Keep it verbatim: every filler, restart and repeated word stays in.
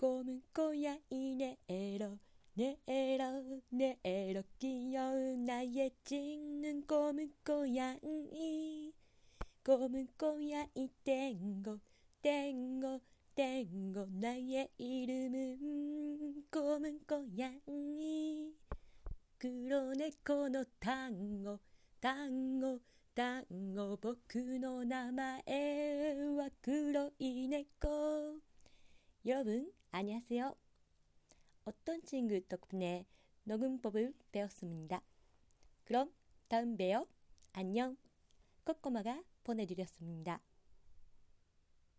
검은 고양이 내로 내로 내로 귀여운 나의 찍는 검은 고양이. 검은 고양이 땡고 땡고 땡고 나의 이름은 검은 고양이.黒猫の単語単語単語僕の名前は黒い猫。 여러분 안녕하세요. 어떤 친구 덕분에 녹음법을 배웠습니다. 그럼 다음 봬요. 안녕. 꼬꼬마가 보내드렸습니다.